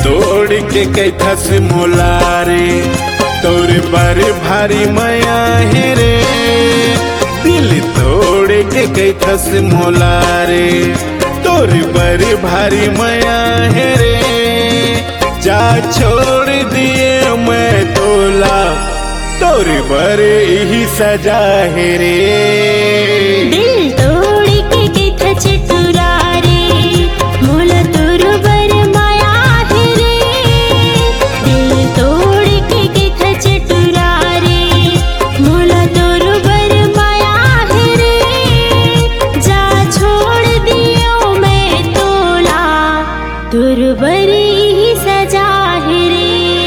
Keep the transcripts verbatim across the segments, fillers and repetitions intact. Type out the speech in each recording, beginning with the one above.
तोड़ के कैथस मोलारे तोरे बर भारी माया है रे। दिल तोड़ के कैथस मोलारे तोरे बर भारी माया है रे। जा छोड़ दिए मैं तोला तोरे बर ही सजा है रे। दिल तोड़ के कैथा चटुरा रे मोला तोर बर माया है रे। दिल तोड़ के कैथा चटुरा रे मोला तोर बर माया है रे। जा छोड़ दियो मैं तोला तोर बर ही सजा है रे।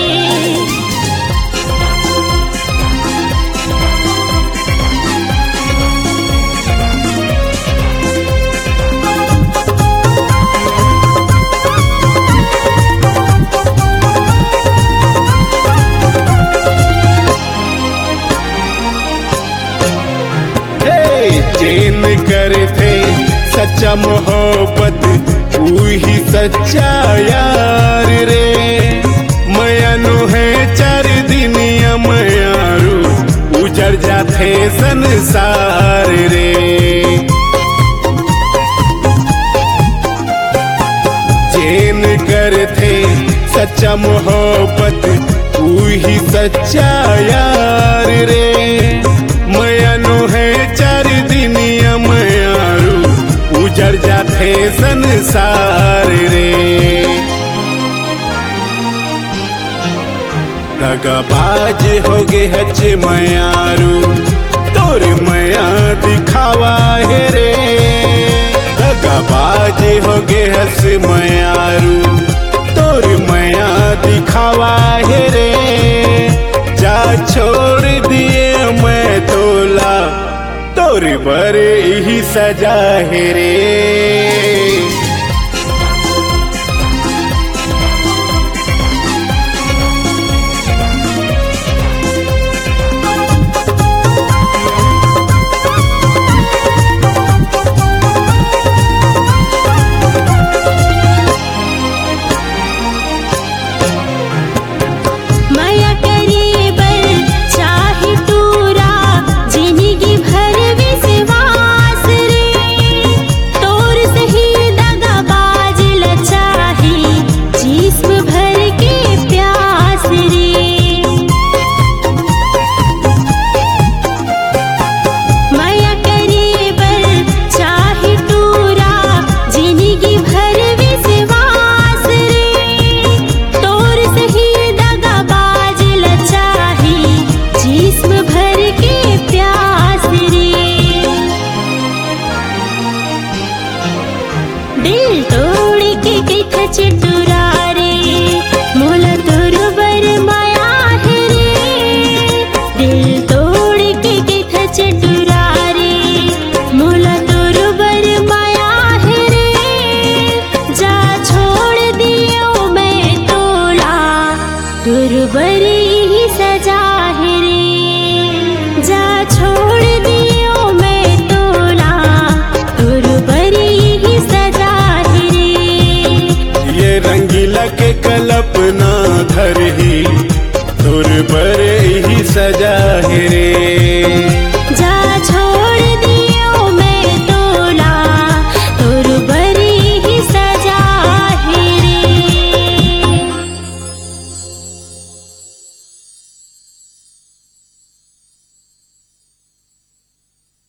चैन करे थे सच्चा मोहब्बत तू ही सच्चा यार रे। मयानु है चार दिनिया मयारू उजड़ जाते संसार रे। चैन करे थे सच्चा मोहब्बत तू ही सच्चा यार रे। मयानु है चार दिनिया मयारू उजड़ जाते संसार रे। दगाबाज हो गे हच मयारू तोरे मया दिखावा है रे। दगाबाज हो गे हस मयारू तोरे मया दिखावा है रे। जा छोड़ दिए मैं तोला तोरे बर ही सजा है रे। माया करे बर चाहे तूरा जिंदगी भर विश्वास रे। तोर सही दगाबाज लचाही जिस्म भर के प्यास रे। माया करे बर चाहे तूरा जिंदगी भर विश्वास रे। तोर सही दगाबाज लचाही जिस्म भर के प्यास रे। दिल तोड़ के कैथा चटुरा रे मोला तोर बर माया है रे। दिल तोड़ के कैथा चटुरा रे मोला तोर बर माया है रे। जा छोड़ दियो मैं तोला तोर बर ही सजा है रे। जा छोड़ दियो मैं तोला तोर बर ही सजा है रे। ये रंगीला के कल्पना धर ही तोर बर ही सजा है रे।